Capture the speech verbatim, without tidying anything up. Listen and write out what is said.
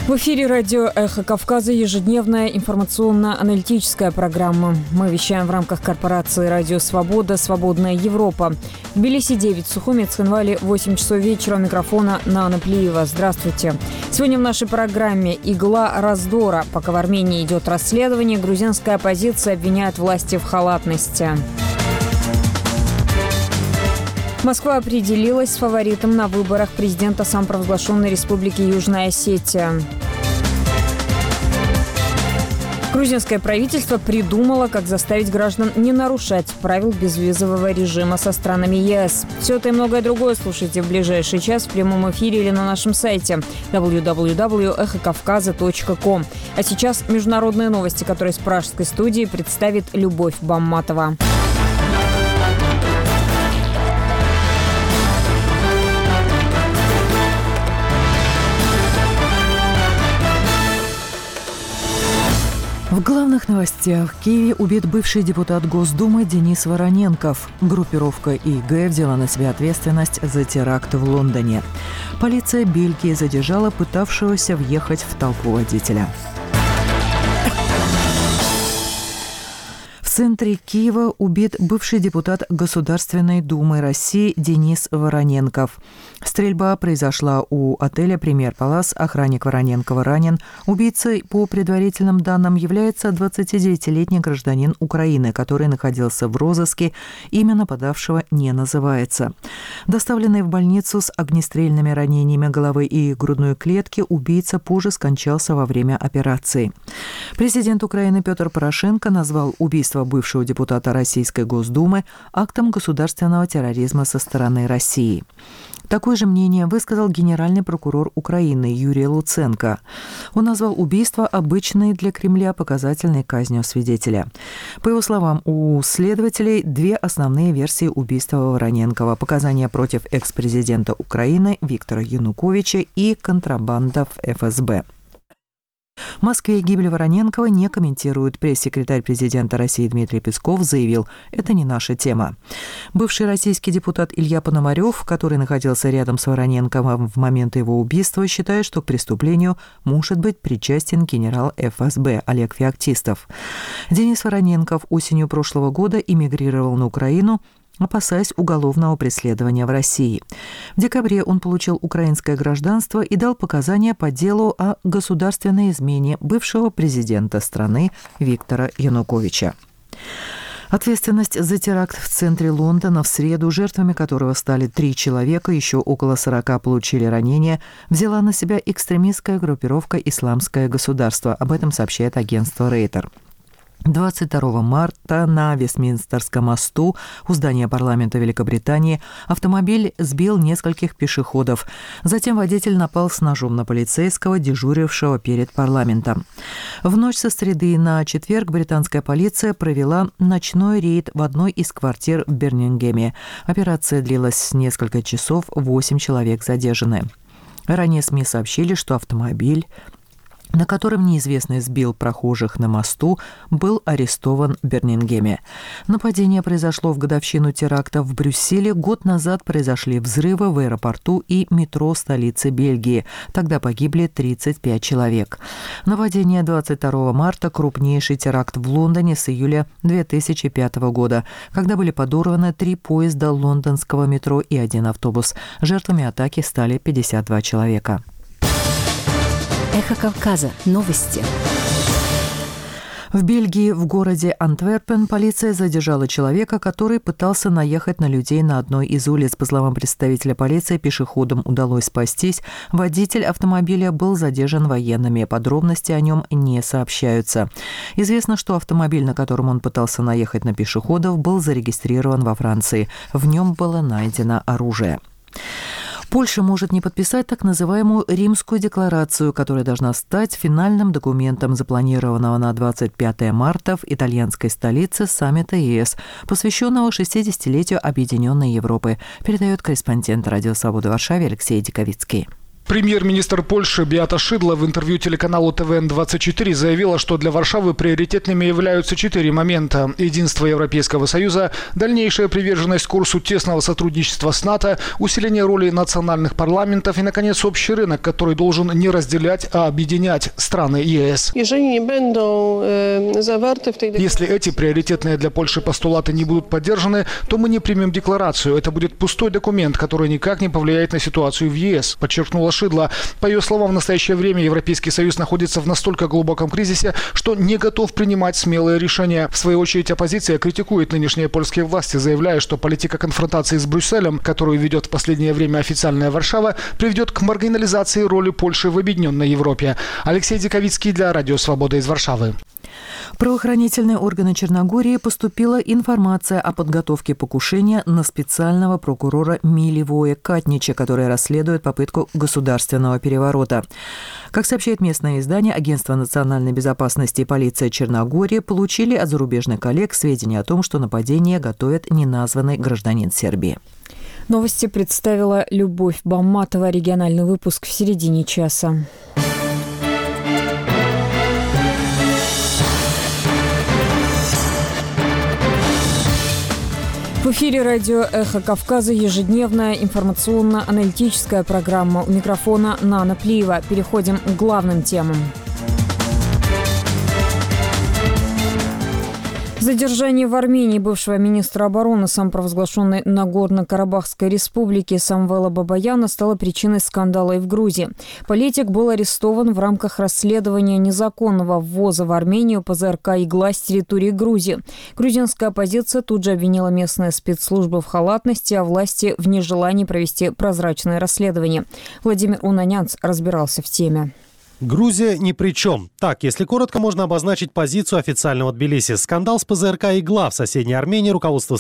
В эфире радио «Эхо Кавказа» ежедневная информационно-аналитическая программа. Мы вещаем в рамках корпорации «Радио Свобода. Свободная Европа». В Тбилиси девять, Сухуми, Цхинвале восемь часов вечера. У микрофона Нана Плиева. Здравствуйте. Сегодня в нашей программе «Игла раздора». Пока в Армении идет расследование, грузинская оппозиция обвиняет власти в халатности. Москва определилась с фаворитом на выборах президента самопровозглашенной Республики Южная Осетия. Грузинское правительство придумало, как заставить граждан не нарушать правил безвизового режима со странами ЕС. Все это и многое другое слушайте в ближайший час в прямом эфире или на нашем сайте дабл ю дабл ю дабл ю точка эхо кавказа точка ком. А сейчас международные новости, которые с пражской студии представит Любовь Бамматова. В главных новостях. В Киеве убит бывший депутат Госдумы Денис Вороненков. Группировка ИГ взяла на себя ответственность за теракт в Лондоне. Полиция Бельгии задержала пытавшегося въехать в толпу водителя. В центре Киева убит бывший депутат Государственной Думы России Денис Вороненков. Стрельба произошла у отеля «Премьер Палас». Охранник Вороненкова ранен. Убийцей, по предварительным данным, является двадцатидевятилетний гражданин Украины, который находился в розыске. Имя нападавшего не называется. Доставленный в больницу с огнестрельными ранениями головы и грудной клетки, убийца позже скончался во время операции. Президент Украины Петр Порошенко назвал убийство бывшего депутата Российской Госдумы актом государственного терроризма со стороны России. Такое же мнение высказал генеральный прокурор Украины Юрий Луценко. Он назвал убийство обычной для Кремля показательной казнью свидетеля. По его словам, у следователей две основные версии убийства Вороненкова: показания против экс-президента Украины Виктора Януковича и контрабанда в эф эс бэ. В Москве гибель Вороненкова не комментирует. Пресс-секретарь президента России Дмитрий Песков заявил: «Это не наша тема». Бывший российский депутат Илья Пономарев, который находился рядом с Вороненковым в момент его убийства, считает, что к преступлению может быть причастен генерал эф эс бэ Олег Феоктистов. Денис Вороненков осенью прошлого года эмигрировал на Украину, опасаясь уголовного преследования в России. В декабре он получил украинское гражданство и дал показания по делу о государственной измене бывшего президента страны Виктора Януковича. Ответственность за теракт в центре Лондона в среду, жертвами которого стали три человека, еще около сорока получили ранения, взяла на себя экстремистская группировка «Исламское государство». Об этом сообщает агентство Рейтер. двадцать второго марта на Вестминстерском мосту у здания парламента Великобритании автомобиль сбил нескольких пешеходов. Затем водитель напал с ножом на полицейского, дежурившего перед парламентом. В ночь со среды на четверг британская полиция провела ночной рейд в одной из квартир в Бирмингеме. Операция длилась несколько часов, восемь человек задержаны. Ранее СМИ сообщили, что автомобиль, на котором неизвестный сбил прохожих на мосту, был арестован в Бирмингеме. Нападение произошло в годовщину теракта в Брюсселе. Год назад произошли взрывы в аэропорту и метро столицы Бельгии. Тогда погибли тридцать пять человек. Нападение двадцать второго марта – крупнейший теракт в Лондоне с июля две тысячи пятого года, когда были подорваны три поезда лондонского метро и один автобус. Жертвами атаки стали пятьдесят два человека. Эхо Кавказа. Новости. В Бельгии, в городе Антверпен, полиция задержала человека, который пытался наехать на людей на одной из улиц. По словам представителя полиции, пешеходам удалось спастись. Водитель автомобиля был задержан военными. Подробности о нем не сообщаются. Известно, что автомобиль, на котором он пытался наехать на пешеходов, был зарегистрирован во Франции. В нем было найдено оружие. Польша может не подписать так называемую Римскую декларацию, которая должна стать финальным документом запланированного на двадцать пятого марта в итальянской столице саммита ЕС, посвященного шестидесятилетию Объединенной Европы, передает корреспондент Радио Свобода в Варшаве Алексей Диковицкий. Премьер-министр Польши Беата Шидла в интервью телеканалу Т В Н двадцать четыре заявила, что для Варшавы приоритетными являются четыре момента: единство Европейского Союза, дальнейшая приверженность курсу тесного сотрудничества с НАТО, усиление роли национальных парламентов и, наконец, общий рынок, который должен не разделять, а объединять страны Е С. Если эти приоритетные для Польши постулаты не будут поддержаны, то мы не примем декларацию. Это будет пустой документ, который никак не повлияет на ситуацию в Е С, подчеркнула Шидла. По ее словам, в настоящее время Европейский Союз находится в настолько глубоком кризисе, что не готов принимать смелые решения. В свою очередь, оппозиция критикует нынешние польские власти, заявляя, что политика конфронтации с Брюсселем, которую ведет в последнее время официальная Варшава, приведет к маргинализации роли Польши в объединенной Европе. Алексей Диковицкий для Радио Свобода из Варшавы. В правоохранительные органы Черногории поступила информация о подготовке покушения на специального прокурора Миливоя Катнича, который расследует попытку государственного переворота. Как сообщает местное издание, Агентство национальной безопасности и полиция Черногории получили от зарубежных коллег сведения о том, что нападение готовит неназванный гражданин Сербии. Новости представила Любовь Бамматова. Региональный выпуск в середине часа. В эфире радио «Эхо Кавказа» ежедневная информационно-аналитическая программа. У микрофона Нана Плиева. Переходим к главным темам. Задержание в Армении бывшего министра обороны самопровозглашенной Нагорно-Карабахской республики Самвела Бабаяна стало причиной скандала и в Грузии. Политик был арестован в рамках расследования незаконного ввоза в Армению П З Р К «Игла» с территории Грузии. Грузинская оппозиция тут же обвинила местные спецслужбы в халатности, а власти в нежелании провести прозрачное расследование. Владимир Унанянц разбирался в теме. Грузия ни при чем. Так, если коротко, можно обозначить позицию официального Тбилиси. Скандал с П З Р К «Игла» в соседней Армении руководство